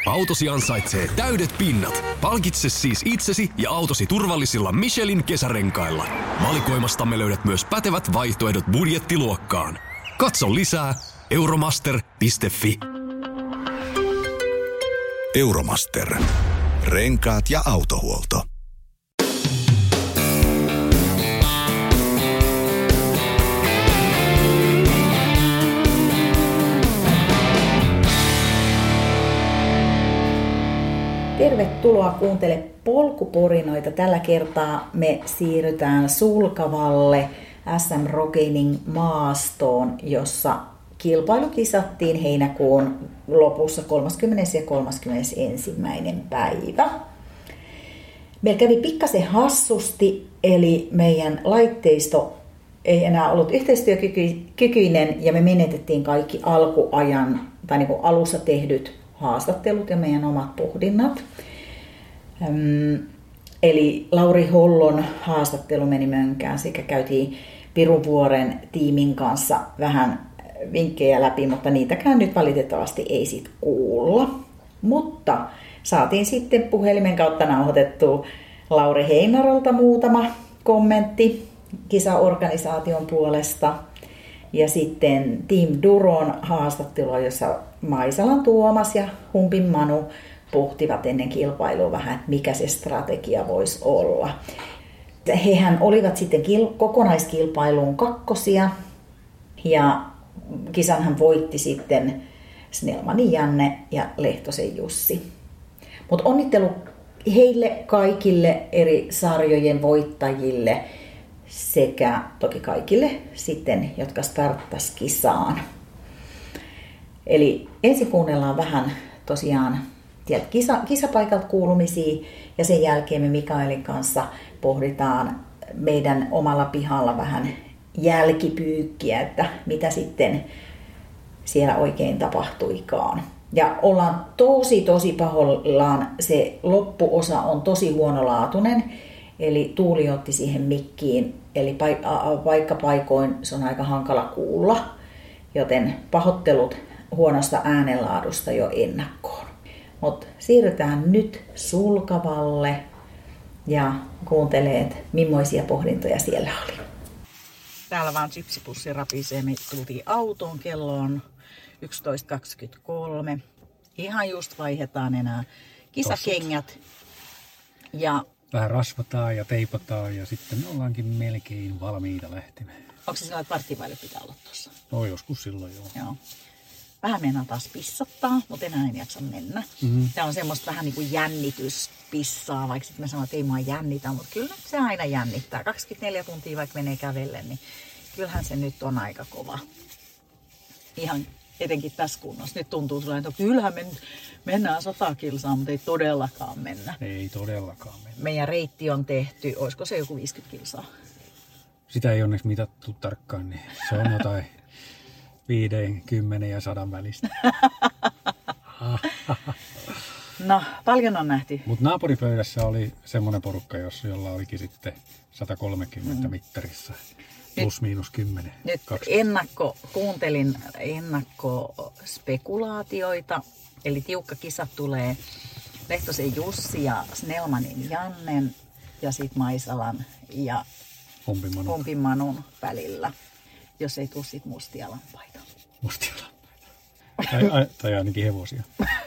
Autosi ansaitsee täydet pinnat. Palkitse siis itsesi ja autosi turvallisilla Michelin kesärenkailla. Valikoimastamme löydät myös pätevät vaihtoehdot budjettiluokkaan. Katso lisää euromaster.fi. Euromaster. Renkaat ja autohuolto. Tervetuloa kuuntele polkuporinoita. Tällä kertaa me siirrytään Sulkavalle SM Rocketing maastoon, jossa kilpailu kisattiin heinäkuun lopussa 30. ja 31. päivä. Meillä kävi pikkasen hassusti, eli meidän laitteisto ei enää ollut yhteistyökykyinen ja me menetettiin kaikki alkuajan tai niin kuin alussa tehdyt haastattelut ja meidän omat pohdinnat. Eli Lauri Hollon haastattelu meni mönkään sekä käytiin Pirunvuoren tiimin kanssa vähän vinkkejä läpi, mutta niitäkään nyt valitettavasti ei sit kuulla. Mutta saatiin sitten puhelimen kautta nauhoitettua Lauri Heinarolta muutama kommentti kisaorganisaation puolesta. Ja sitten Team Duron haastattelua, jossa Maisalan Tuomas ja Humpin Manu pohtivat ennen kilpailua vähän, mikä se strategia voisi olla. Hehän olivat sitten kokonaiskilpailuun kakkosia ja kisanhan voitti sitten Snellmanin Janne ja Lehtosen Jussi. Mutta onnittelu heille kaikille eri sarjojen voittajille sekä toki kaikille sitten, jotka starttas kisaan. Eli ensin kuunnellaan vähän tosiaan kisapaikalta kuulumisia ja sen jälkeen me Mikaelin kanssa pohditaan meidän omalla pihalla vähän jälkipyykkiä, että mitä sitten siellä oikein tapahtuikaan. Ja ollaan tosi pahoillaan, se loppuosa on tosi huonolaatuinen, eli Tuuli otti siihen mikkiin, eli vaikka paikoin se on aika hankala kuulla, joten pahoittelut huonosta äänenlaadusta jo ennakkoon. Mutta siirrytään nyt Sulkavalle ja kuunteleet, millaisia pohdintoja siellä oli. Täällä vaan chipsipussi rapisee. Me tultiin autoon, kello on 11.23. Ihan just vaihdetaan enää kisakengät. Ja vähän rasvataan ja teipataan ja sitten me ollaankin melkein valmiita lähtemään. Onko se sellainen, että varttivaille pitää olla tuossa? No joskus silloin joo. Vähän mennään taas pissottaa, mutta enää en jaksa mennä. Mm-hmm. Tämä on semmoista vähän niin kuin jännityspissaa, vaikka sitten mä sanon, että ei mua jännitä, mutta kyllä se aina jännittää. 24 tuntia vaikka menee kävellen, niin kyllähän se nyt on aika kova. Ihan etenkin tässä kunnossa. Nyt tuntuu sellainen, että kyllähän me mennään 100 kilsaa, mutta ei todellakaan mennä. Ei todellakaan mennä. Meidän reitti on tehty, olisiko se joku 50 kilsaa? Sitä ei onneksi mitattu tarkkaan, niin se on jotain 5, 10 ja 100 välistä. No, paljon on nähty. Mutta naapuripöydässä oli semmoinen porukka, jolla olikin sitten 130 mittarissa. Plus miinus 10. Nyt kuuntelin ennakkospekulaatioita. Eli tiukka kisa tulee Lehtosen Jussi ja Snellmanin Jannen ja sitten Maisalan ja Humpin Manun välillä. Jos ei tule sit mustia lampaita. Mustia lampaita. Tai ainakin hevosia.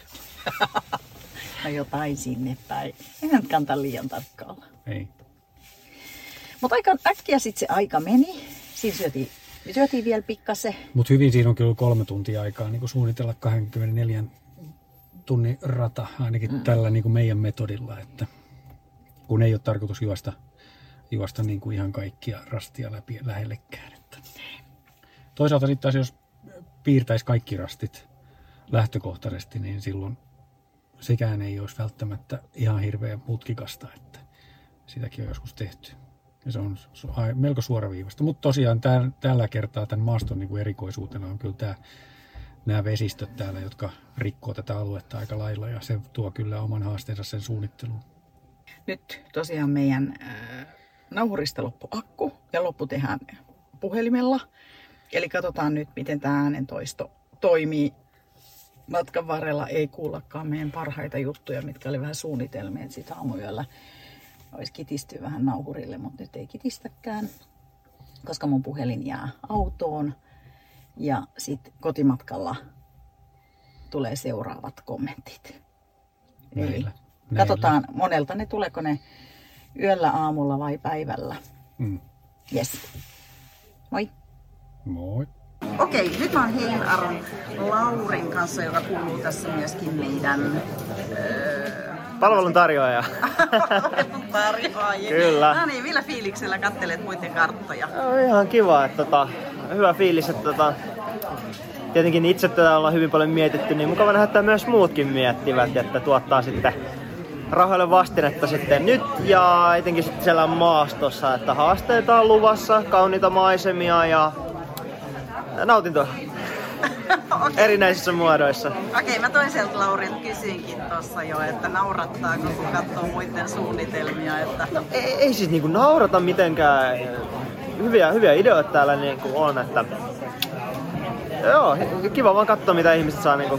No jotain sinne päin. Ei nyt kannata liian tarkkaalla. Ei. Mutta aika äkkiä sitten se aika meni. Siinä syötiin vielä pikkasen. Mutta hyvin siinä on kyllä 3 tuntia aikaa niin suunnitella 24 tunnin rata, ainakin tällä niin kuin meidän metodilla. Että kun ei ole tarkoitus juosta niin kuin ihan kaikkia rastia läpi lähellekään. Että. Toisaalta sitten taas jos piirtäisi kaikki rastit lähtökohtaisesti, niin silloin sekään ei olisi välttämättä ihan hirveän mutkikasta, että sitäkin on joskus tehty. Ja se on melko suoraviivasta. Mutta tosiaan tällä kertaa tämän maaston niin kuin erikoisuutena on kyllä nämä vesistöt täällä, jotka rikkoo tätä aluetta aika lailla. Ja se tuo kyllä oman haasteensa sen suunnitteluun. Nyt tosiaan meidän nauhurista loppu akku ja loppu tehdään puhelimella. Eli katsotaan nyt, miten tämä äänentoisto toimii. matkan varrella ei kuullakaan meidän parhaita juttuja, mitkä oli vähän suunnitelmia, että sitten aamuyöllä olisi kitisty vähän nauhurille, mutta nyt ei kitistäkään, koska mun puhelin jää autoon. Ja sitten kotimatkalla tulee seuraavat kommentit. Eli katsotaan monelta ne, tuleeko ne yöllä, aamulla vai päivällä. Yes. Moi. Moi. Okei, nyt mä oon Heinaron Laurin kanssa, joka kuuluu tässä myöskin meidän... Palveluntarjoaja. Palveluntarjoajia. Kyllä. No niin, millä fiiliksellä kattelet muiden karttoja? Ihan kiva, että hyvä fiilis, että tietenkin itse tätä ollaan hyvin paljon mietitty, niin mukava nähdä, että myös muutkin miettivät, että tuottaa sitten rahoille vastinetta sitten nyt ja etenkin sitten siellä maastossa, että haasteita on luvassa, kauniita maisemia ja nautintoa. Okay. Erinäisissä muodoissa. Okei, mä toiselta Laurilta kysyinkin tuossa jo, että naurattaako kun katsoo muiden suunnitelmia, että... No, ei siis niinku naurata mitenkään. Hyviä ideoita täällä niinku on, että... Joo, kiva vaan katsoa mitä ihmiset saa niinku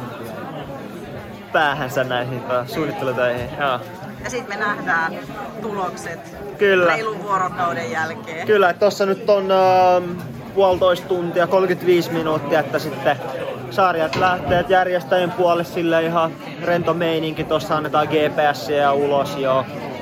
päähänsä näihin suunnittelutöihin. Joo. Ja sit me nähdään tulokset Kyllä. reilun vuorokauden jälkeen. Kyllä, että tossa nyt on 1,5 tuntia, 35 minuuttia, että sitten sarjat lähtee järjestäjien puolelle sille ihan rento meininki. Tossa annetaan GPS:iä ulos jo.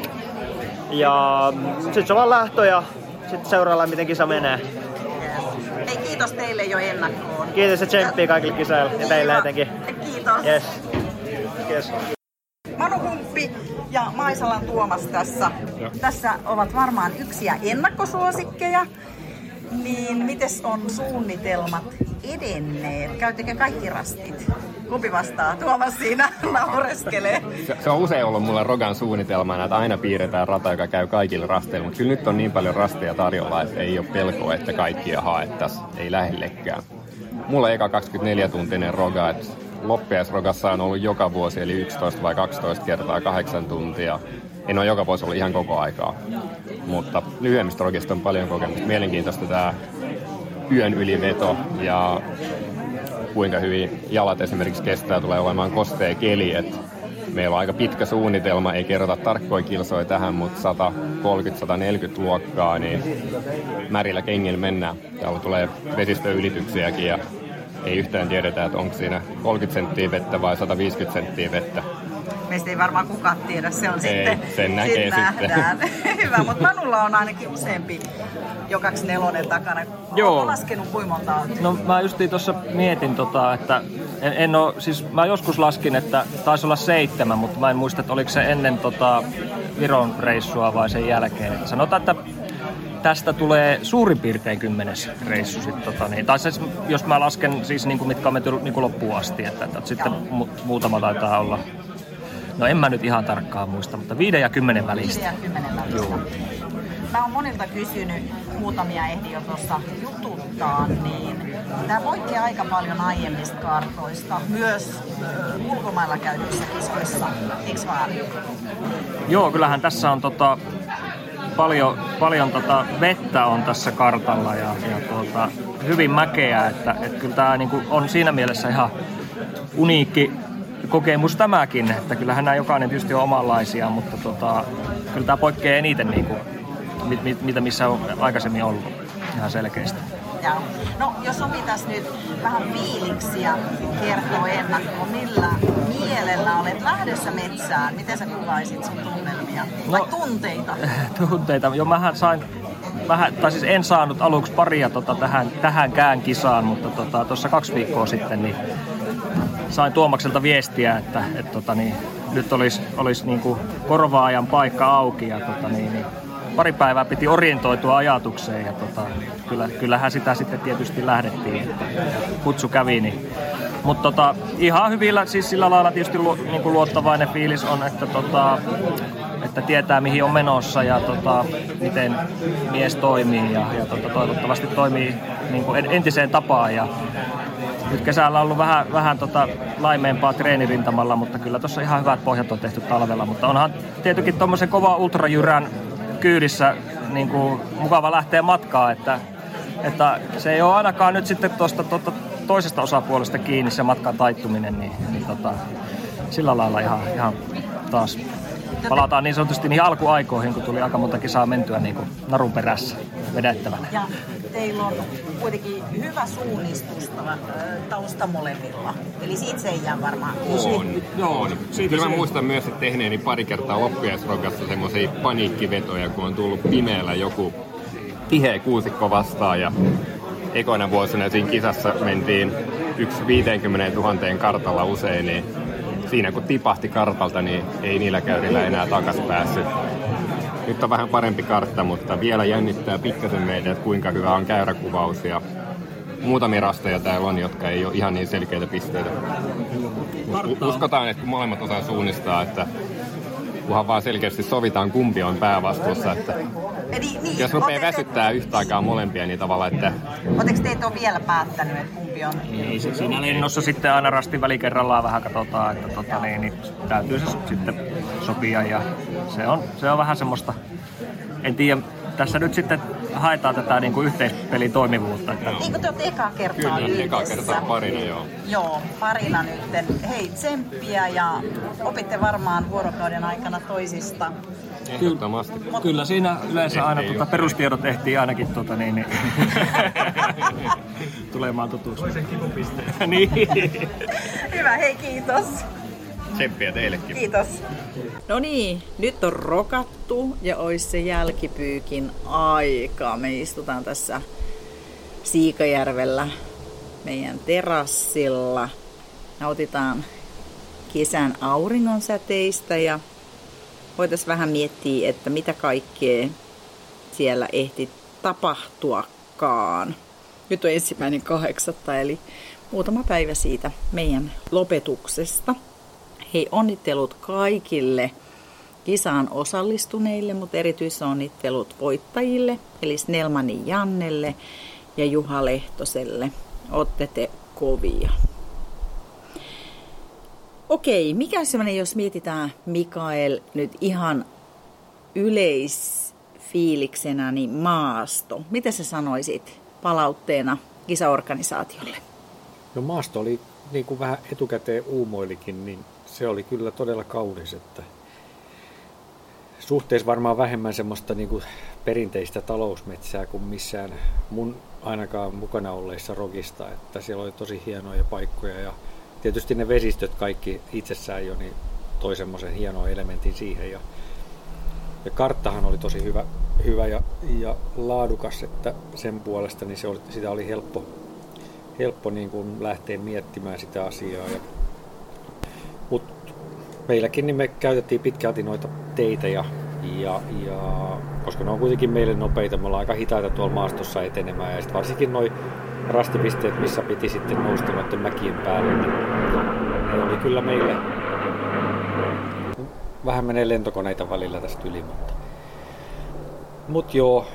Ja sit se vaan lähtö ja sit seuraillaan miten kisa menee. Yes. Hei, kiitos teille jo ennakkoon. Kiitos ja tsemppiä kaikille kisaille ja teille etenkin. Kiitos. Yes. Yes. Manu Humppi ja Maisalan Tuomas tässä. Tässä ovat varmaan yksiä ennakkosuosikkeja. Niin mites on suunnitelmat edenneet? Käyttekö kaikki rastit? Kumpi vastaa? Tuomas siinä naureskelee. Se on usein ollut mulla Rogan suunnitelmana, että aina piirretään rata, joka käy kaikille rasteilla. Mutta kyllä nyt on niin paljon rasteja tarjolla, että ei ole pelkoa, että kaikkia haettaisiin. Ei lähellekään. Mulla on eka 24-tuntinen Roga, että loppiaisrogassa on ollut joka vuosi, eli 11 vai 12 kertaa 8 tuntia. En ole joka vuosi ollut ihan koko aikaa, mutta lyhyemmistä rogista on paljon kokemusta. Mielenkiintoista tämä yön yliveto ja kuinka hyvin jalat esimerkiksi kestää, tulee olemaan kostea keli. Et meillä on aika pitkä suunnitelma, ei kerrota tarkkoja kilsoja tähän, mutta 130-140 luokkaa, niin märillä kengillä mennään. Täällä tulee vesistöylityksiäkin ja ei yhtään tiedetä, että onko siinä 30 senttiä vettä vai 150 senttiä vettä. Meistä ei varmaan kukaan tiedä, se on ei, sitten, sen näkee nähdään. Hyvä, mutta Manulla on ainakin useampi jo 24 takana. Oletko laskenut kuinka monta on? No mä justiin tuossa mietin, että en ole, siis mä joskus laskin, että taisi olla 7, mutta mä en muista, että oliko se ennen Viron reissua vai sen jälkeen. Että sanotaan, että tästä tulee suurin piirtein 10 reissu sitten, tai siis, jos mä lasken siis niinku, mitkä on menty niinku loppuun asti, että sitten muutama taitaa olla. No en mä nyt ihan tarkkaan muista, mutta 5 ja 10 välistä. 5 ja 10 välistä. Joo. Mä oon monilta kysynyt, muutamia ehdin jo tuossa jututtaa, niin tää poikkeaa aika paljon aiemmista kartoista, myös ulkomailla käydyissä kisoissa, eiks vaan? Joo, kyllähän tässä on paljon vettä on tässä kartalla ja hyvin mäkeä, että kyllä tää niinku on siinä mielessä ihan uniikki kokemus tämäkin, että kyllähän nämä jokainen tietysti on omanlaisia, mutta kyllä tämä poikkeaa eniten niinku, mitä missä on aikaisemmin ollut ihan selkeästi. Ja, no jos sun pitäisi nyt vähän fiiliksiä kertoa ennakkoon, millä mielellä olet lähdössä metsään, miten sä kuvaisit sun tunnelmia? Tai tunteita? Tunteita, jo mähän sain tai siis en saanut aluksi paria tähänkään kisaan, mutta tuossa 2 viikkoa sitten niin sain Tuomakselta viestiä, että nyt olisi niinku korvaajan paikka auki ja pari päivää piti orientoitua ajatukseen ja kyllähän sitä sitten tietysti lähdettiin, että kutsu kävi. Niin. Mutta ihan hyvillä, siis sillä lailla tietysti niinku luottavainen fiilis on, että tietää mihin on menossa ja miten mies toimii ja toivottavasti toimii niinku entiseen tapaan. Ja nyt kesällä on ollut vähän laimeempaa treenirintamalla, mutta kyllä tuossa ihan hyvät pohjat on tehty talvella. Mutta onhan tietenkin tuommoisen kova ultrajyrän kyydissä niin kuin mukava lähteä matkaan, että se ei ole ainakaan nyt sitten tuosta toisesta osapuolesta kiinni se matkan taittuminen, niin sillä lailla ihan taas palataan niin sanotusti niihin alkuaikoihin, kun tuli aika monta kisaa mentyä niin kuin narun perässä vedettävänä. Ja teillä on kuitenkin hyvä suunnistus tausta molemmilla. Eli siitä se ei jää varmaan. On. Kyllä mä muistan myös, että tehneeni pari kertaa loppiaisrokassa semmoisia paniikkivetoja, kun on tullut pimeällä joku tiheä kuusikko vastaan. Ja ekoina vuosina siinä kisassa mentiin 50 000 kartalla usein, niin siinä kun tipahti kartalta, niin ei niillä käyrillä enää takas päässyt. Nyt on vähän parempi kartta, mutta vielä jännittää pikkasen meidän, että kuinka hyvä on käyräkuvaus. Ja muutamia rasteja täällä on, jotka ei ole ihan niin selkeitä pisteitä. Uskotaan, että kun molemmat osaa suunnistaa, että kunhan vaan selkeästi sovitaan, kumpi on päävastuussa. Että jos rupeaa väsyttää yhtä aikaa molempia, niin tavallaan, että... Oletteko teitä on vielä päättänyt, että kumpi on? Ei, siinä lennossa sitten aina rastin välikerrallaan vähän katsotaan, että niin täytyy se sitten sopia. Ja se on vähän semmoista, en tiedä, tässä nyt sitten haetaan tätä niin kuin yhteispelin toimivuutta. Että... Niin kuin te olette ekaa kertaa yhdessä. Kyllä, ekaa kertaa parina, joo. Joo, parina nytten. Hei, tsemppiä ja opitte varmaan vuorokauden aikana toisista. Kyllä siinä yleensä aina perustiedot ehtii ainakin tulemaan tutuksi. Niin. Hyvä, hei kiitos. Tsemppiä teillekin. Kiitos. No niin, nyt on rokattu ja olisi se jälkipyykin aika. Me istutaan tässä Siikajärvellä meidän terassilla. Nautitaan kesän auringonsäteistä ja voitaisiin vähän miettiä, että mitä kaikkea siellä ehti tapahtuakaan. Nyt on 1.8. eli muutama päivä siitä meidän lopetuksesta. Hei, onnittelut kaikille kisaan osallistuneille, mutta erityisonnittelut voittajille, eli Snellmanin Jannelle ja Juha Lehtoselle. Ootte te kovia. Okei, mikä on semmoinen, jos mietitään Mikael nyt ihan yleisfiiliksenä, niin maasto. Mitä sä sanoisit palautteena kisaorganisaatiolle? No maasto oli, niin kuin vähän etukäteen uumoilikin, niin se oli kyllä todella kaunis, että suhteessa varmaan vähemmän semmoista niin kuin perinteistä talousmetsää kuin missään mun ainakaan mukana olleissa rokista, että siellä oli tosi hienoja paikkoja ja tietysti ne vesistöt kaikki itsessään jo niin toi semmoisen hienon elementin siihen ja karttahan oli tosi hyvä ja laadukas, että sen puolesta niin sitä oli helppo niin kuin lähteä miettimään sitä asiaa. Mutta meilläkin niin me käytettiin pitkälti noita teitä ja koska ne on kuitenkin meille nopeita, me ollaan aika hitaita tuolla maastossa etenemään ja sitten varsinkin noi rastipisteet, missä piti sitten nousta noiden mäkien päälle, niin ne oli kyllä meille, vähän menee lentokoneita välillä tästä yli, mutta joo.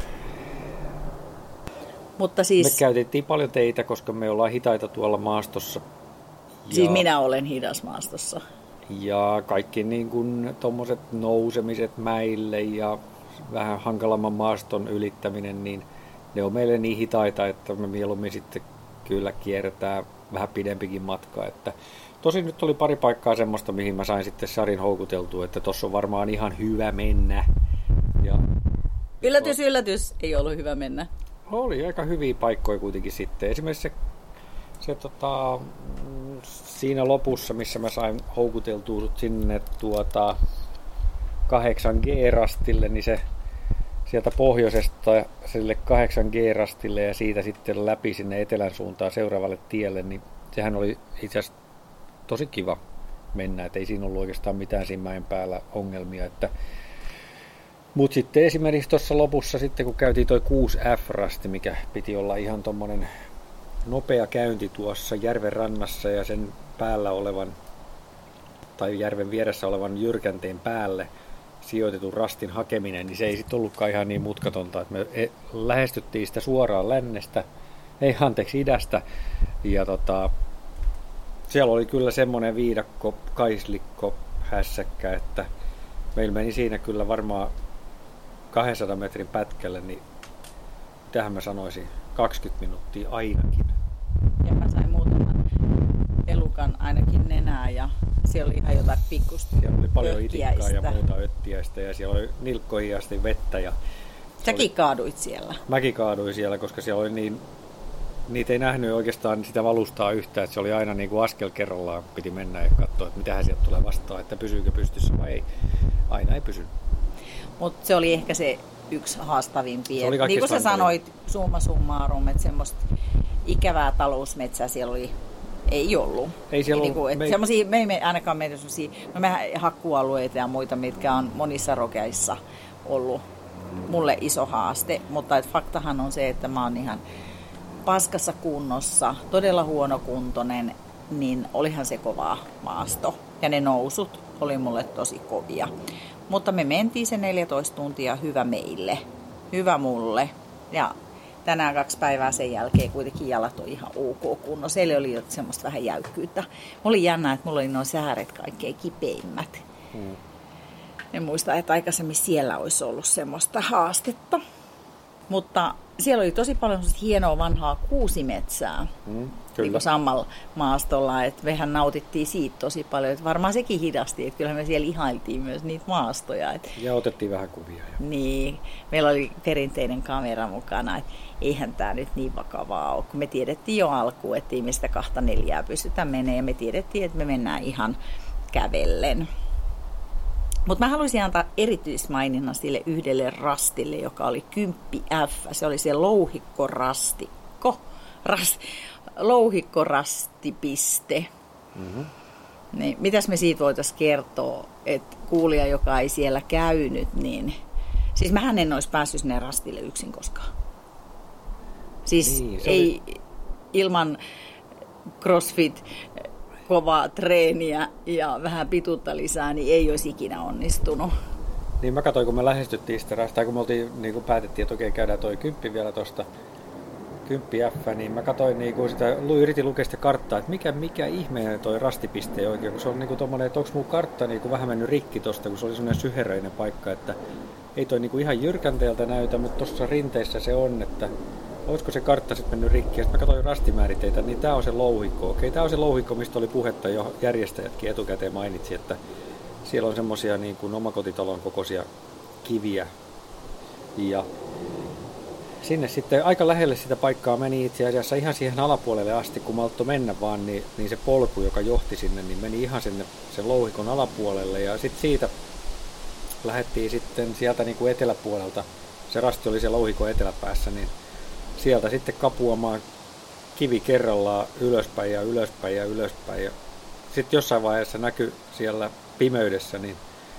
Mutta siis... Me käytettiin paljon teitä, koska me ollaan hitaita tuolla maastossa. Siis minä olen hidas maastossa. Ja kaikki niin kuin tommoset nousemiset mäille ja vähän hankalamman maaston ylittäminen, niin ne on meille niin hitaita, että me mieluummin sitten kyllä kierretään vähän pidempikin matka. Että tosin nyt oli pari paikkaa semmoista, mihin mä sain sitten Sarin houkuteltua, että tossa on varmaan ihan hyvä mennä. Ja yllätys, ei ollut hyvä mennä. Oli aika hyviä paikkoja kuitenkin sitten. Esimerkiksi se siinä lopussa, missä mä sain houkuteltua sinne 8G-rastille, niin se sieltä pohjoisesta sille 8G-rastille ja siitä sitten läpi sinne etelän suuntaan seuraavalle tielle, niin sehän oli itse asiassa tosi kiva mennä, että ei siinä ollut oikeastaan mitään siinä mäen päällä ongelmia. Mutta sitten esimerkiksi tuossa lopussa sitten, kun käytiin toi 6F-rasti, mikä piti olla ihan tommonen nopea käynti tuossa järven rannassa ja sen päällä olevan tai järven vieressä olevan jyrkänteen päälle sijoitetun rastin hakeminen, niin se ei sitten ollutkaan ihan niin mutkatonta, että me lähestyttiin sitä suoraan idästä ja siellä oli kyllä semmoinen viidakko, kaislikko, hässäkkä, että meillä meni siinä kyllä varmaan 200 metrin pätkälle, niin tähän mä sanoisin 20 minuuttia ainakin. Ja mä sain muutaman ojaa ja siellä oli ihan jotain pikkusta. Siellä oli paljon itikkaa ja muuta öttiäistä ja siellä oli nilkkoihin asti vettä. Ja säkin kaaduit siellä? Mäkin kaaduin siellä, koska siellä oli niin, niitä ei nähnyt oikeastaan sitä valustaa yhtään. Että se oli aina niin kuin askel kerrallaan, piti mennä ja katsoa, että mitähän sieltä tulee vastaan, että pysyykö pystyssä vai ei. Aina ei pysynyt. Mutta se oli ehkä se yksi haastavimpia. Niin kuin sä sanoit, summa summarum, että semmoista ikävää talousmetsää siellä ei ollut. Ei siellä ollut. Me ei ainakaan meidän semmoisia hakkualueita ja muita, mitkä on monissa rokeissa ollut mulle iso haaste. Mutta faktahan on se, että mä oon ihan paskassa kunnossa, todella huonokuntoinen, niin olihan se kovaa maasto. Ja ne nousut oli mulle tosi kovia. Mutta me mentiin se 14 tuntia, hyvä meille, hyvä mulle. Ja tänään 2 päivää sen jälkeen kuitenkin jalat on ihan ok kunnossa. Siellä oli jo semmoista vähän jäykkyyttä. Oli jännä, että mulla oli nuo sääret kaikkein kipeimmät. En muista, että aikaisemmin siellä olisi ollut semmoista haastetta. Mutta siellä oli tosi paljon hienoa vanhaa kuusimetsää. Niin kuin samalla maastolla, että mehän nautittiin siitä tosi paljon, että varmaan sekin hidasti, että kyllähän me siellä ihailtiin myös niitä maastoja. Ja otettiin vähän kuvia. Niin, meillä oli perinteinen kamera mukana, että eihän tämä nyt niin vakavaa ole, kun me tiedettiin jo alkuun, että ei me sitä 2-4 pystytä menemään ja me tiedettiin, että me mennään ihan kävellen. Mutta mä haluaisin antaa erityismaininnan sille yhdelle rastille, joka oli 10F, se oli se louhikkorastipiste. Niin, mitäs me siitä voitaisiin kertoa, että kuulija, joka ei siellä käynyt, niin siis mähän en olisi päässyt sinne rastille yksin koskaan. Siis niin, ei ilman CrossFit, kovaa treeniä ja vähän pituutta lisää, niin ei olisi ikinä onnistunut. Niin mä katsoin, kun me lähestyttiin sitä rastaa, kun me oltiin, niin kun päätettiin, että okei, käydään toi 10 vielä tosta 10F, niin mä katsoin, niin kun sitä, yritin lukea sitä karttaa, että mikä ihmeen toi rastipiste oikein, kun se on niin tommoinen, että onko mun kartta niin vähän mennyt rikki tosta, kun se oli semmoinen syheröinen paikka, että ei toi niin ihan jyrkänteeltä näytä, mutta tuossa rinteessä se on, että olisiko se kartta sitten mennyt rikki, ja sitten mä katsoin rastimääriteitä, niin tää on se louhikko. Okei, tää on se louhikko, mistä oli puhetta jo järjestäjätkin etukäteen mainitsi, että siellä on semmosia niin kuin omakotitalon kokoisia kiviä. Ja sinne sitten aika lähelle sitä paikkaa meni itse asiassa ihan siihen alapuolelle asti, kun malttoi mennä vaan, niin se polku, joka johti sinne, niin meni ihan sinne sen louhikon alapuolelle. Ja sitten siitä lähdettiin sitten sieltä niin kuin eteläpuolelta, se rasti oli siellä louhikon eteläpäässä, niin sieltä sitten kapuamaan kivi kerrallaan ylöspäin ja ylöspäin ja ylöspäin. Ja sitten jossain vaiheessa näkyi siellä pimeydessä niin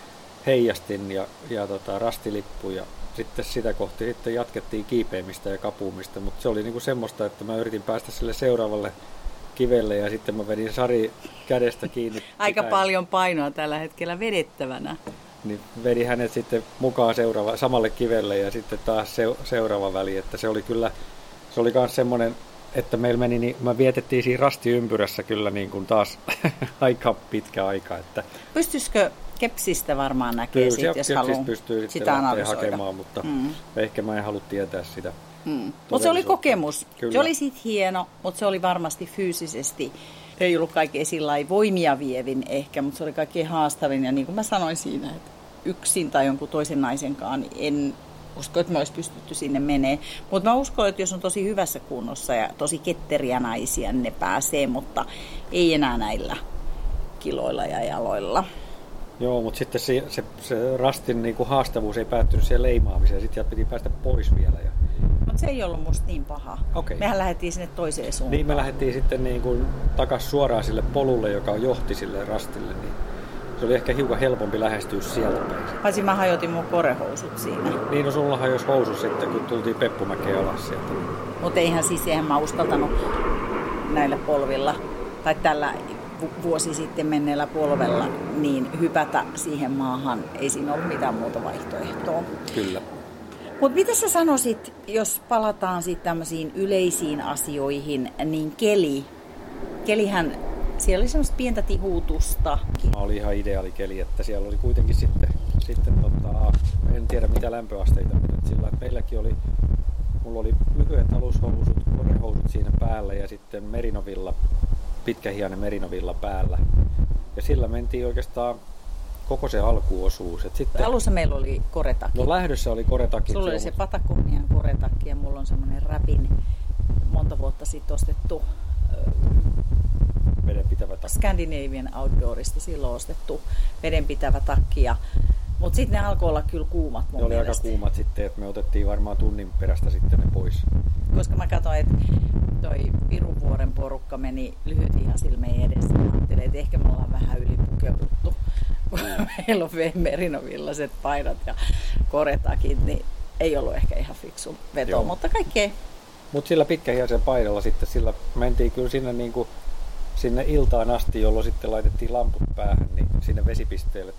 heijastin ja rastilippu ja sitten sitä kohti sitten jatkettiin kiipeämistä ja kapuumista, mutta se oli niinku semmoista, että mä yritin päästä sille seuraavalle kivelle ja sitten mä vedin Sari kädestä kiinni. Aika paljon painoa tällä hetkellä vedettävänä. Niin vedin hänet sitten mukaan samalle kivelle ja sitten taas seuraava väli, että se oli kyllä, se oli myös semmoinen, että meillä meni, niin me vietettiin siinä rastiympyrässä kyllä niin kuin taas aika pitkä aika. Että pystyisikö kepsistä varmaan näkee kyllä, siitä, jos haluaa pystyy sitä hakemaan, mutta ehkä mä en halua tietää sitä. Mutta se oli kokemus. Kyllä. Se oli sitten hieno, mutta se oli varmasti fyysisesti, ei ollut kaikkein sillai voimia vievin ehkä, mutta se oli kaikkein haastavin. Ja niin kuin mä sanoin siinä, että yksin tai jonkun toisen naisenkaan, niin en usko, että me olisi pystytty sinne menee. Mutta mä uskon, että jos on tosi hyvässä kunnossa ja tosi ketteriä naisia, niin ne pääsee, mutta ei enää näillä kiloilla ja jaloilla. Joo, mutta sitten se rastin niin kuin haastavuus ei päättynyt siihen leimaamiseen, sitten piti päästä pois vielä. Mutta se ei ollut musta niin paha. Okay. Mehän lähdettiin sinne toiseen suuntaan. Niin, me lähdettiin sitten niin kuin takaisin suoraan sille polulle, joka johti sille rastille. Niin se oli ehkä hiukan helpompi lähestyä sieltä päin. Paitsi mä hajotin mun korehousut siinä. Niin, no sulla hajosi housu sitten, kun tultiin Peppumäkeen alas sieltä. Mutta eihän mä uskaltanut näillä polvilla, tai tällä vuosi sitten menneellä polvella, niin hypätä siihen maahan. Ei siinä ollut mitään muuta vaihtoehtoa. Kyllä. Mutta mitä sä sanoisit, jos palataan sitten tämmöisiin yleisiin asioihin, niin kelihän, siellä oli semmoista pientä tihutusta. Oli ihan ideaali keli, että siellä oli kuitenkin sitten en tiedä mitä lämpöasteita, mutta sillä meilläkin oli, mulla oli lyhyet alushousut, korehousut siinä päällä ja sitten merinovilla, pitkähihainen merinovilla päällä. Ja sillä mentiin oikeastaan koko se alkuosuus. Sitten, alussa meillä oli koretakki. No lähdössä oli koretakki. Sulla oli se Patagonian koretakki ja mulla on semmoinen Rapin monta vuotta sitten ostettu vedenpitävä takki. Scandinavian Outdoorista silloin ostettu vedenpitävä takki. Mutta sitten ne alkoi olla kyllä kuumat mun mielestä. Oli aika kuumat sitten, että me otettiin varmaan tunnin perästä sitten ne pois. Koska mä katsoin, että toi Piruvuoren porukka meni lyhyt ihan silmeen edessä. Mä ajattelin, että ehkä me ollaan vähän ylipukeuduttu. Meillä on merinovillaiset paidat ja koretakit, niin ei ollut ehkä ihan fiksu veto, joo. Mutta kaikkea. Mutta sillä pitkähiäisen paidalla sitten, sillä mentiin kyllä sinne iltaan asti, jolloin sitten laitettiin lamput päähän, niin sinne vesipisteelle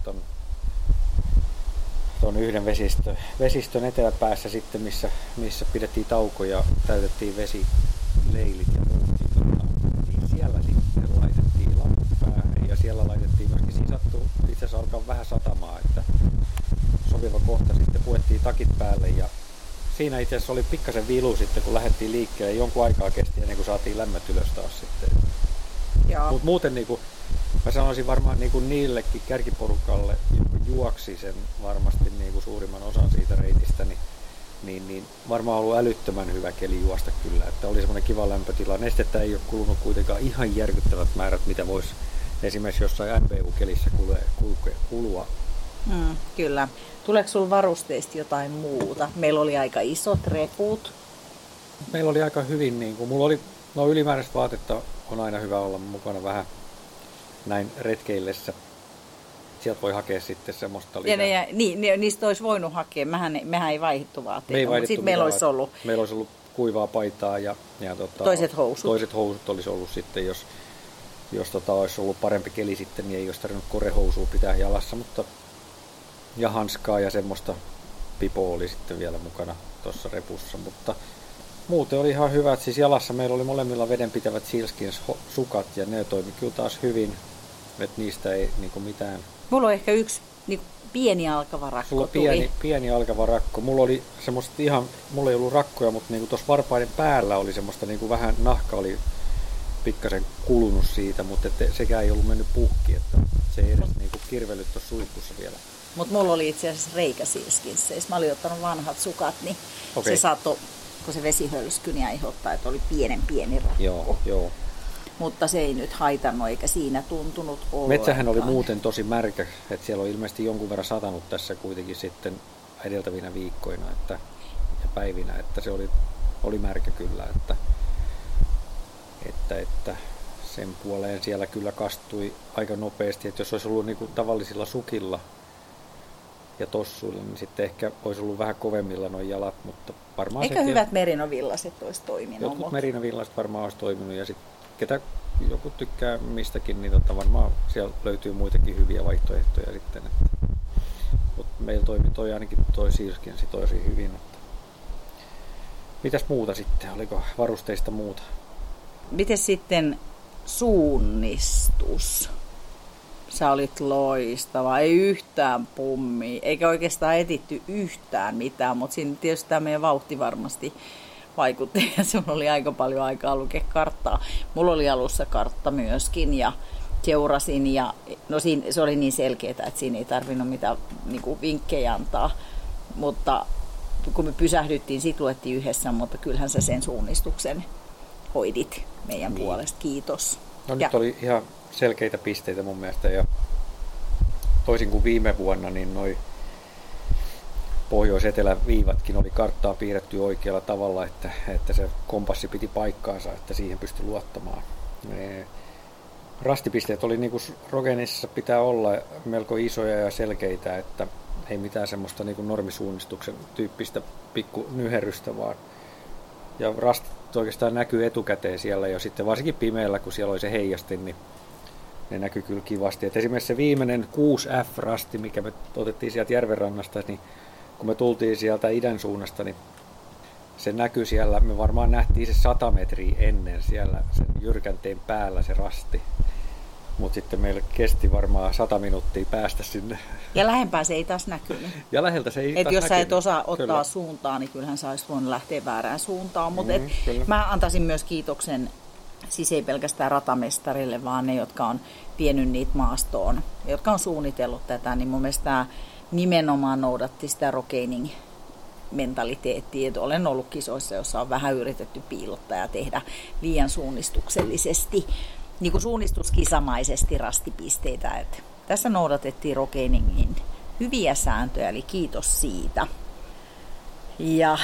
tuon yhden vesistön eteläpäässä sitten, missä pidettiin taukoja, täytettiin vesileilit ja muut, niin siellä sitten laitettiin lamput päähän ja siellä laitettiin myöskin, siinä sattui itse asiassa alkaa vähän satamaan, että sopiva kohta sitten puettiin takit päälle ja siinä itse asiassa oli pikkasen vilu sitten, kun lähdettiin liikkeelle, jonkun aikaa kesti ennen kuin saatiin lämmöt ylös taas sitten. Mutta muuten niin kuin, mä sanoisin varmaan niin kuin niillekin kärkiporukalle, joka juoksi sen varmasti niin kuin suurimman osan siitä reitistä, niin varmaan ollut älyttömän hyvä keli juosta kyllä. Että oli semmoinen kiva lämpötila. Nestettä ei ole kulunut kuitenkaan ihan järkyttävät määrät, mitä voisi esimerkiksi jossain NBU-kelissä kulua. Kyllä. Tuleeko sinulla varusteista jotain muuta? Meillä oli aika isot reput. Meillä oli aika hyvin, niin kuin, mulla oli ylimääräistä vaatetta, on aina hyvä olla mukana vähän näin retkeillessä. Sieltä voi hakea sitten semmoista lisää. Niistä olisi voinut hakea. Mehän ei vaihdettu vaatteita, mutta sitten meillä olisi ollut. Meillä olisi ollut kuivaa paitaa ja toiset housut. Toiset housut olisi ollut sitten, jos olisi ollut parempi keli sitten, niin ei olisi tarvinnut korehousua pitää jalassa, ja hanskaa ja semmoista pipoa oli sitten vielä mukana tuossa repussa, mutta muuten oli ihan hyvät. Siis jalassa meillä oli molemmilla vedenpitävät sealskins-sukat ja ne toimi kyllä taas hyvin, että niistä ei niinku mitään. Mulla on ehkä yksi niinku pieni alkava rakko. Sulla pieni alkava rakko. Mulla oli semmoista mulla ei ollut rakkoja, mutta niinku tuossa varpaiden päällä oli semmoista niinku vähän nahka oli pikkasen kulunut siitä, mutta sekään ei ollut mennyt puhki, että se ei edes niinku kirvellyt tuossa suihkussa vielä. Mutta mulla oli itse asiassa reikä sealskinsseissä. Mä olin ottanut vanhat sukat, niin se saattoi, kun se vesi hölsky, niin aiheuttaa, että oli pieni rakko. Joo. Mutta se ei nyt haitannut eikä siinä tuntunut ollenkaan. Metsähän oli muuten tosi märkä, että siellä on ilmeisesti jonkun verran satanut tässä kuitenkin sitten edeltävinä viikkoina ja päivinä, että se oli märkä kyllä, että sen puoleen siellä kyllä kastui aika nopeasti, että jos olisi ollut niin kuin tavallisilla sukilla ja tossuilla, niin sitten ehkä olisi ollut vähän kovemmilla nuo jalat, mutta varmaan eikä hyvät merinovillaset olisi toiminut. Jotkut merinovillaset varmaan olisi toiminut ja sitten ketä joku tykkää mistäkin, niin varmaan siellä löytyy muitakin hyviä vaihtoehtoja sitten. Mutta meillä toimi ainakin toi sealskinsi tosi hyvin. Mitäs muuta sitten? Oliko varusteista muuta? Miten sitten suunnistus? Sä olit loistava, ei yhtään pummia, eikä oikeastaan etitty yhtään mitään, mutta siinä tietysti tämä meidän vauhti varmasti vaikutti ja sinulla oli aika paljon aikaa lukea karttaa. Mulla oli alussa kartta myöskin ja seurasin ja se oli niin selkeää, että siinä ei tarvinnut mitään niin vinkkejä antaa, mutta kun me pysähdyttiin, sit luettiin yhdessä, mutta kyllähän sä sen suunnistuksen hoidit meidän puolesta, kiitos. No nyt oli ihan selkeitä pisteitä mun mielestä ja toisin kuin viime vuonna, niin noi pohjois-etelä-viivatkin oli karttaa piirretty oikealla tavalla, että se kompassi piti paikkaansa, että siihen pystyi luottamaan. Rastipisteet oli niin kuin Rogenissa pitää olla melko isoja ja selkeitä, että ei mitään semmoista niin kuin normisuunnistuksen tyyppistä pikku nyherrystä vaan. Ja rastit oikeastaan näkyy etukäteen siellä jo sitten, varsinkin pimeällä, kun siellä oli se heijastin, niin ne näkyy kyllä kivasti. Et esimerkiksi se viimeinen 6F-rasti, mikä me otettiin sieltä järvenrannasta, niin kun me tultiin sieltä idän suunnasta, niin se näkyi siellä, me varmaan nähtiin se 100 metriä ennen siellä sen jyrkänteen päällä se rasti. Mutta sitten meillä kesti varmaan 100 minuuttia päästä sinne. Ja lähempää se ei taas näkynyt. Ja läheltä se ei taas jos näkynyt. Sä et osaa ottaa kyllä suuntaa, niin kyllähän sä olisi voinut lähteä väärään suuntaan. Mutta mä antaisin myös kiitoksen siis ei pelkästään ratamestarille, vaan ne, jotka on vienyt niitä maastoon, jotka on suunnitellut tätä, niin mun mielestä tämä nimenomaan noudatti sitä rokeining-mentaliteettia, että olen ollut kisoissa, jossa on vähän yritetty piilottaa ja tehdä liian suunnistuksellisesti, niin kuin suunnistuskisamaisesti rastipisteitä. Että tässä noudatettiin rokeiningin hyviä sääntöjä, eli kiitos siitä. Ja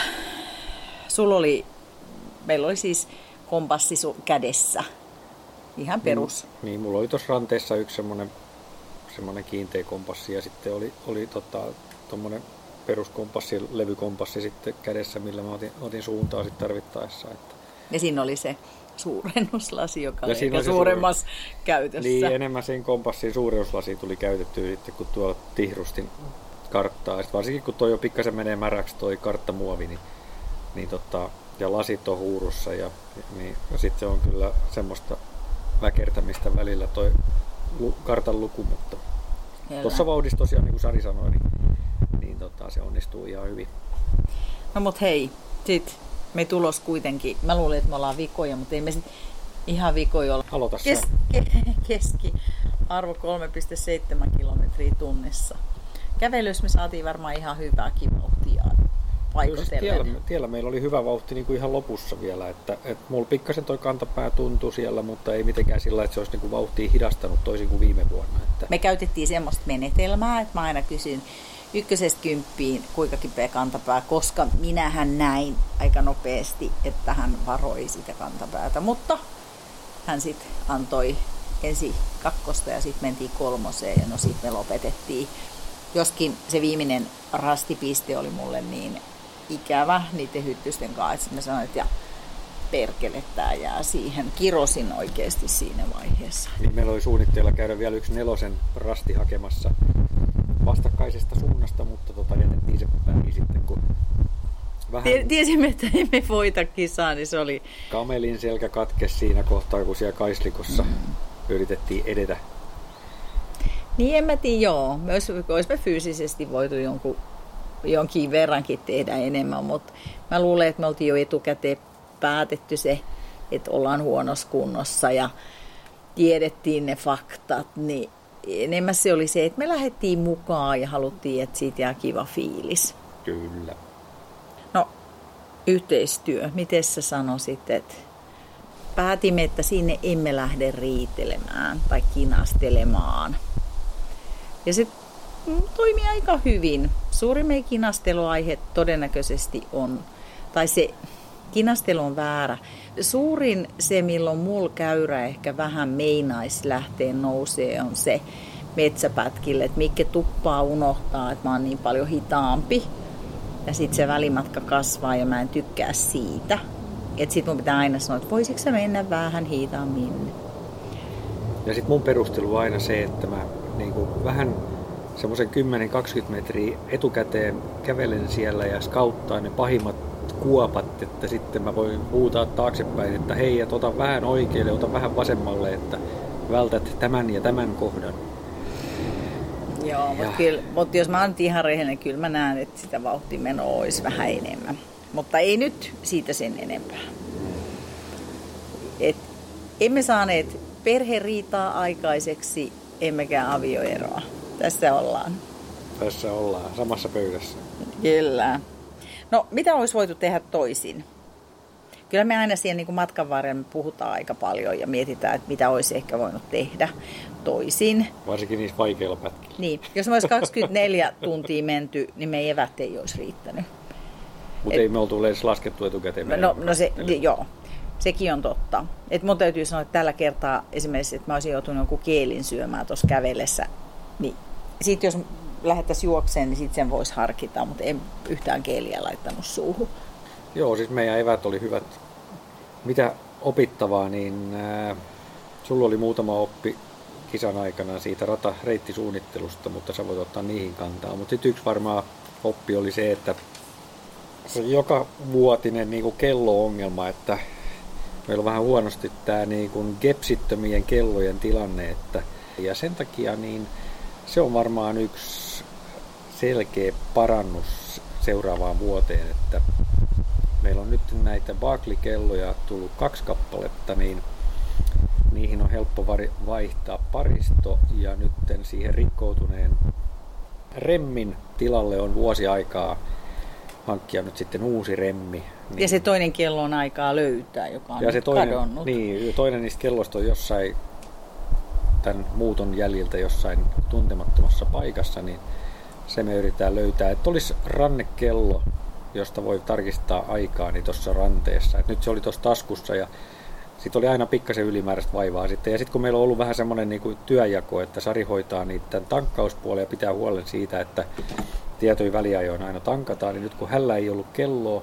meillä oli siis kompassi kädessä, ihan perus. Niin, mulla oli tuossa ranteessa yksi semmoinen kiinteä kompassi ja sitten oli tuommoinen peruskompassi, levykompassi sitten kädessä, millä mä otin suuntaa sitten tarvittaessa. Että. Ja siinä oli se suurennuslasi, joka oli ehkä suuremmassa käytössä. Niin, enemmän sen kompassin suurennuslasi tuli käytettyä sitten, kun tuolla tihrustin karttaa. Sitten varsinkin kun toi jo pikkasen menee märäksi toi karttamuovi, ja lasit on huurussa, niin sitten se on kyllä semmoista väkertämistä välillä toi kartan luku, mutta tuossa vauhdissa tosiaan, niin kuin Sari sanoi, niin se onnistuu ihan hyvin. No mut hei, sit me tulos kuitenkin, mä luulen, että me ollaan vikoja, mutta ei me sit ihan vikoja olla. Aloita keskiarvo 3,7 kilometriä tunnissa. Kävelys me saatiin varmaan ihan hyvääkin vauhtia paikotellen. Tiellä meillä oli hyvä vauhti niin kuin ihan lopussa vielä, että mulla pikkasen toi kantapää tuntui siellä, mutta ei mitenkään sillä, että se olisi niin kuin vauhtia hidastanut toisin kuin viime vuonna. Että. Me käytettiin semmoista menetelmää, että mä aina kysyn 1–10 kuinka kipeä kantapää, koska minähän näin aika nopeasti, että hän varoi sitä kantapäätä, mutta hän sitten antoi ensin 2 ja sitten mentiin 3 ja no sitten me lopetettiin. Joskin se viimeinen rastipiste oli mulle niin ikävä niiden hyttysten kanssa, että mä sanoin, että perkele, tää jää siihen. Kirosin oikeasti siinä vaiheessa. Niin meillä oli suunnitteilla käydä vielä yksi 4 rasti hakemassa vastakkaisesta suunnasta, mutta jätettiin se päin sitten, kun vähän. Tiesimme, että emme voita kisaa, niin se oli. Kamelin selkä katkesi siinä kohtaa, kun siellä Kaislikossa yritettiin edetä. Niin en mä tiedä, joo. Olisimme fyysisesti voitu jonkin verrankin tehdä enemmän, mutta mä luulen, että me oltiin jo etukäteen päätetty se, että ollaan huonossa kunnossa ja tiedettiin ne faktat, niin enemmän se oli se, että me lähdettiin mukaan ja haluttiin, että siitä jää kiva fiilis. Kyllä. No, yhteistyö. Miten sä sanoisit, että päätimme, että sinne emme lähde riitelemään tai kinastelemaan. Ja se toimii aika hyvin. Suurin meidän kinasteluaihe todennäköisesti on, tai se kinastelu on väärä. Suurin se, milloin mulla käyrä ehkä vähän meinaisi lähteä nousee, on se metsäpätkille, että Mikke tuppaa unohtaa, että mä oon niin paljon hitaampi. Ja sitten se välimatka kasvaa ja mä en tykkää siitä. Että sit mun pitää aina sanoa, että voisitko sä mennä vähän hitaammin. Ja sit mun perustelu on aina se, että mä niinku vähän semmoisen 10-20 metriä etukäteen kävelen siellä ja skauttaan ne pahimmat kuopat, että sitten mä voin huutaa taaksepäin, että hei, et ota vähän oikealle, ota vähän vasemmalle, että vältät tämän ja tämän kohdan. Joo, mutta jos mä oon ihan rehellinen, kyllä mä näen, että sitä vauhtimenoa olisi vähän enemmän. Mutta ei nyt siitä sen enempää. Emme saaneet perheriitaa aikaiseksi, emmekä avioeroa. Tässä ollaan. Tässä ollaan, samassa pöydässä. Kyllä. No, mitä olisi voitu tehdä toisin? Kyllä me aina siellä niin matkan varrella puhutaan aika paljon ja mietitään, että mitä olisi ehkä voinut tehdä toisin. Varsinkin niissä vaikeilla pätkillä. Niin, jos me olisi 24 tuntia menty, niin meidän evät ei olisi riittänyt. Mutta ei me oltu edes laskettu etukäteen. No se, joo, sekin on totta. Et mun täytyy sanoa, että tällä kertaa esimerkiksi, että mä olisin joutunut jonkun keelin syömään tuossa kävellessä. Niin sitten jos lähdettäisiin juokseen, niin sitten sen voisi harkita, mutta en yhtään keeliä laittanut suuhun. Joo, siis meidän evät oli hyvät. Mitä opittavaa, niin sulla oli muutama oppi kisan aikana siitä reittisuunnittelusta, mutta sä voit ottaa niihin kantaa. Mutta sitten yksi varmaan oppi oli se, että se joka vuotinen niin kuin kello-ongelma, että meillä on vähän huonosti tämä niin kuin gepsittömien kellojen tilanne, ja sen takia niin se on varmaan yksi selkeä parannus seuraavaan vuoteen, että meillä on nyt näitä Barkley-kelloja tullut 2 kappaletta, niin niihin on helppo vaihtaa paristo ja nytten siihen rikkoutuneen remmin tilalle on vuosi aikaa hankkia nyt sitten uusi remmi. Niin. Ja se toinen kello on aikaa löytää, joka on ja se toinen, kadonnut. Niin, toinen niistä kelloista on jossain tämän muuton jäljiltä jossain tuntemattomassa paikassa, niin se me yritetään löytää. Että olisi rannekello, josta voi tarkistaa aikaa niin tuossa ranteessa. Et nyt se oli tuossa taskussa ja sitten oli aina pikkasen ylimääräistä vaivaa sitten. Ja sitten kun meillä on ollut vähän semmoinen niin kuin työjako, että Sari hoitaa niitä tankkauspuolia ja pitää huolen siitä, että tietoja väliajoin aina tankataan, niin nyt kun hänellä ei ollut kelloa,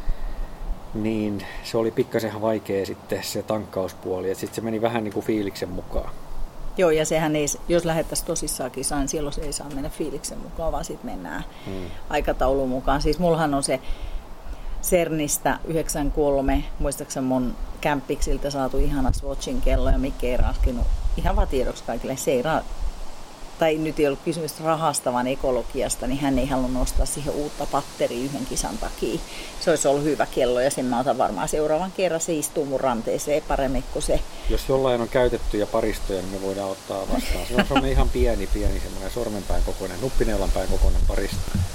niin se oli pikkasen vaikea sitten se tankkauspuoli. Sitten se meni vähän niin kuin fiiliksen mukaan. Joo, ja sehän ei, jos lähdettäisiin tosissaan kisaan, silloin se ei saa mennä fiiliksen mukaan, vaan sitten mennään aikataulun mukaan. Siis mullahan on se CERNistä 93, muistaakseni mun kämppiksiltä saatu ihana Swatchin kello, ja Mikke ei raskinut, ihan vaan tiedoksi kaikille, se ei tai nyt ei ollut kysymys rahasta, vaan ekologiasta, niin hän ei halunnut ostaa siihen uutta patteria yhden kisan takia. Se olisi ollut hyvä kello ja sen mä otan varmaan seuraavan kerran. Se istuu mun ranteeseen paremmin kuin se. Jos jollain on käytettyjä paristoja, niin me voidaan ottaa vastaan. Se on ihan pieni semmoinen sormenpäin kokoinen, nuppineulanpäin kokoinen paristo.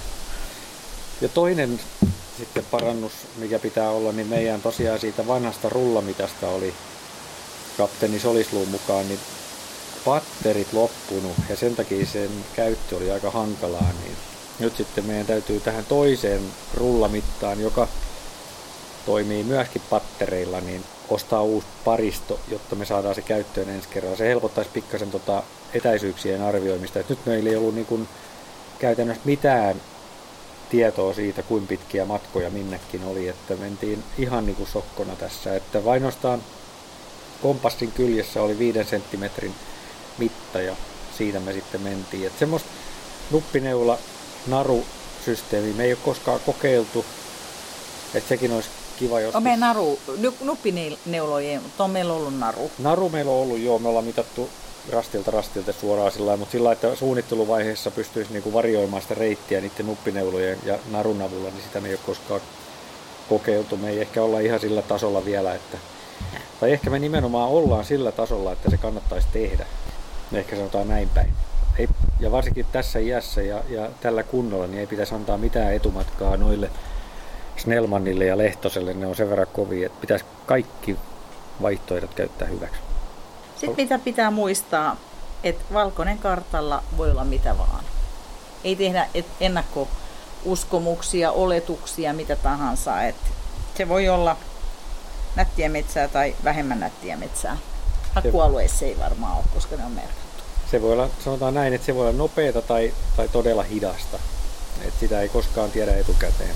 Ja toinen sitten parannus, mikä pitää olla, niin meidän tosiaan siitä vanhasta rullamitasta oli kapteeni Solisluun mukaan, niin patterit loppunut ja sen takia sen käyttö oli aika hankalaa, niin nyt sitten meidän täytyy tähän toiseen rullamittaan, joka toimii myöskin pattereilla, niin ostaa uusi paristo, jotta me saadaan se käyttöön ensi kerralla. Se helpottaisi pikkasen etäisyyksien arvioimista. Et nyt meillä ei ollut niin kuin käytännössä mitään tietoa siitä, kuinka pitkiä matkoja minnekin oli, että mentiin ihan niin kuin sokkona tässä, että vainostaan kompassin kyljessä oli 5 senttimetrin mitta ja siitä me sitten mentiin. Että semmoista nuppineula narusysteemiä me ei ole koskaan kokeiltu, että sekin olisi kiva joskus. On meidän nuppineuloja, mutta on meillä ollut naru. Naru meillä on ollut, joo, me ollaan mitattu rastilta suoraan sillä lailla, mutta sillä lailla, että suunnitteluvaiheessa pystyisi niinku varioimaan sitä reittiä niiden nuppineulojen ja narun avulla, niin sitä me ei ole koskaan kokeiltu. Me ei ehkä olla ihan sillä tasolla vielä, että tai ehkä me nimenomaan ollaan sillä tasolla, että se kannattaisi tehdä. Ehkä sanotaan näin päin. Ei, ja varsinkin tässä iässä ja tällä kunnolla niin ei pitäisi antaa mitään etumatkaa noille Snellmanille ja Lehtoselle. Ne on sen verran kovia, että pitäisi kaikki vaihtoehdot käyttää hyväksi. Sitten mitä pitää muistaa, että valkoinen kartalla voi olla mitä vaan. Ei tehdä ennakkouskomuksia, oletuksia, mitä tahansa. Että se voi olla nättiä metsää tai vähemmän nättiä metsää. Hakkualueissa ei varmaan ole, koska ne on merkattu. Se voi olla, sanotaan näin, että se voi olla nopeata tai todella hidasta. Että sitä ei koskaan tiedä etukäteen.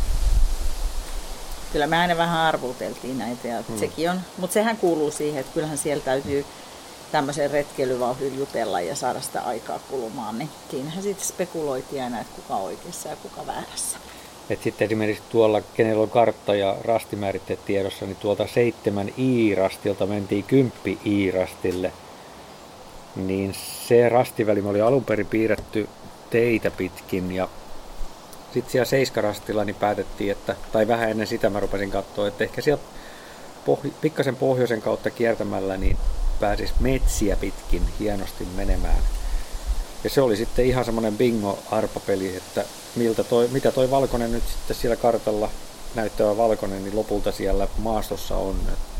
Kyllä me aina vähän arvuteltiin näitä, ja sekin on, mutta sehän kuuluu siihen, että kyllähän siellä täytyy tämmöisen retkeilyvauhdilla jutella ja saada sitä aikaa kulumaan, niin siinähän sitten spekuloitiin aina, että kuka oikeassa ja kuka väärässä. Et sitten esimerkiksi tuolla, kenellä on kartta ja rastimääritteet tiedossa, niin tuolta 7 I-rastilta mentiin 10 I-rastille. Niin se rastiväli me oli alun perin piirretty teitä pitkin ja sitten siellä 7-rastilla niin päätettiin, että, tai vähän ennen sitä mä rupesin katsoa, että ehkä sieltä pikkasen pohjoisen kautta kiertämällä niin pääsisi metsiä pitkin hienosti menemään. Ja se oli sitten ihan semmoinen bingo-arpapeli, että mitä toi valkoinen nyt sitten siellä kartalla näyttävä valkoinen, niin lopulta siellä maastossa on.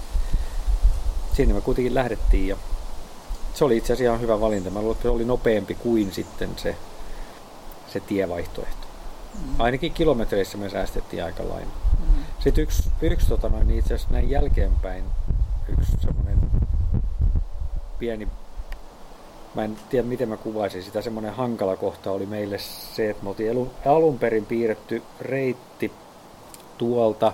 Sinne me kuitenkin lähdettiin ja se oli itse asiassa ihan hyvä valinta. Mä luulen, että se oli nopeampi kuin sitten se tievaihtoehto. Ainakin kilometreissä me säästettiin aika lailla. Sitten yksi niin itse asiassa näin jälkeenpäin yksi semmoinen pieni, mä en tiedä miten mä kuvaisin sitä, semmoinen hankala kohta oli meille se, että me oltiin alun perin piirretty reitti tuolta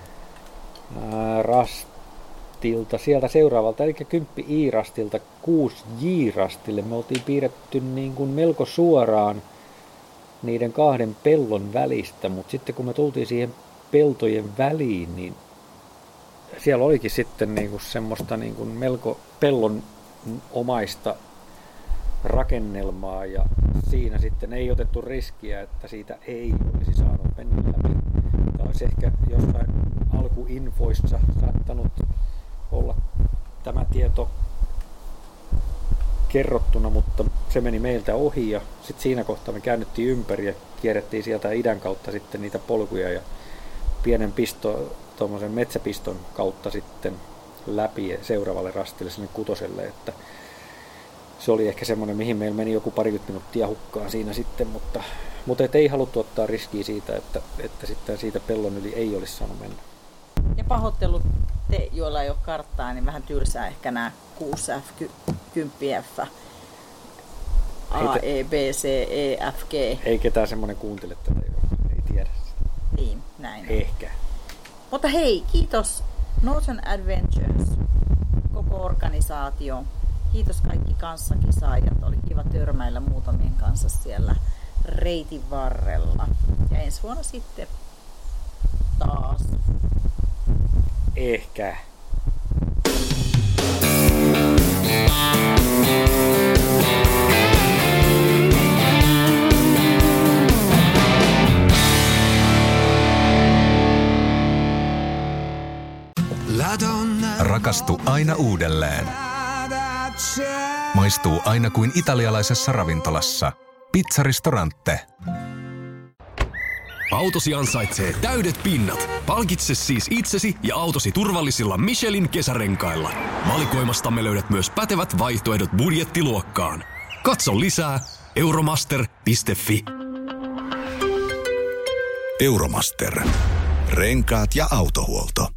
rastilta, sieltä seuraavalta, eli 10 I-rastilta 6 J-rastille. Me oltiin piirretty niin kuin melko suoraan niiden 2 pellon välistä, mutta sitten kun me tultiin siihen peltojen väliin, niin siellä olikin sitten niin kuin semmoista niin kuin melko pellon omaista rakennelmaa ja siinä sitten ei otettu riskiä, että siitä ei olisi saanut mennä läpi. Tämä olisi ehkä jossain alkuinfoissa saattanut olla tämä tieto kerrottuna, mutta se meni meiltä ohi ja sitten siinä kohtaa me käännyttiin ympäri ja kierrettiin sieltä idän kautta sitten niitä polkuja ja pienen tuommoisen metsäpiston kautta sitten läpi seuraavalle rastille sinne Kutoselle, että se oli ehkä semmoinen, mihin meillä meni joku 20 minuuttia hukkaan siinä sitten, mutta ei haluttu ottaa riskiä siitä, että sitten siitä pellon yli ei olisi saanut mennä. Ja pahoittelut te, joilla ei ole karttaa, niin vähän tylsää ehkä nämä 6F, 10F, A, E, B, C, E, F, G. Ei ketään semmoinen kuuntele tätä, ei tiedä sitä. Niin, näin. Ehkä. Mutta hei, kiitos Northern Adventures, koko organisaatio. Kiitos kaikki kanssakisaajat. Oli kiva törmäillä muutamien kanssa siellä reitin varrella. Ja ensi vuonna sitten taas. Ehkä. Rakastu aina uudelleen. Maistuu aina kuin italialaisessa ravintolassa. Pizzaristorante. Autosi ansaitsee täydet pinnat. Palkitse siis itsesi ja autosi turvallisilla Michelin kesärenkailla. Valikoimastamme löydät myös pätevät vaihtoehdot budjettiluokkaan. Katso lisää euromaster.fi. Euromaster. Renkaat ja autohuolto.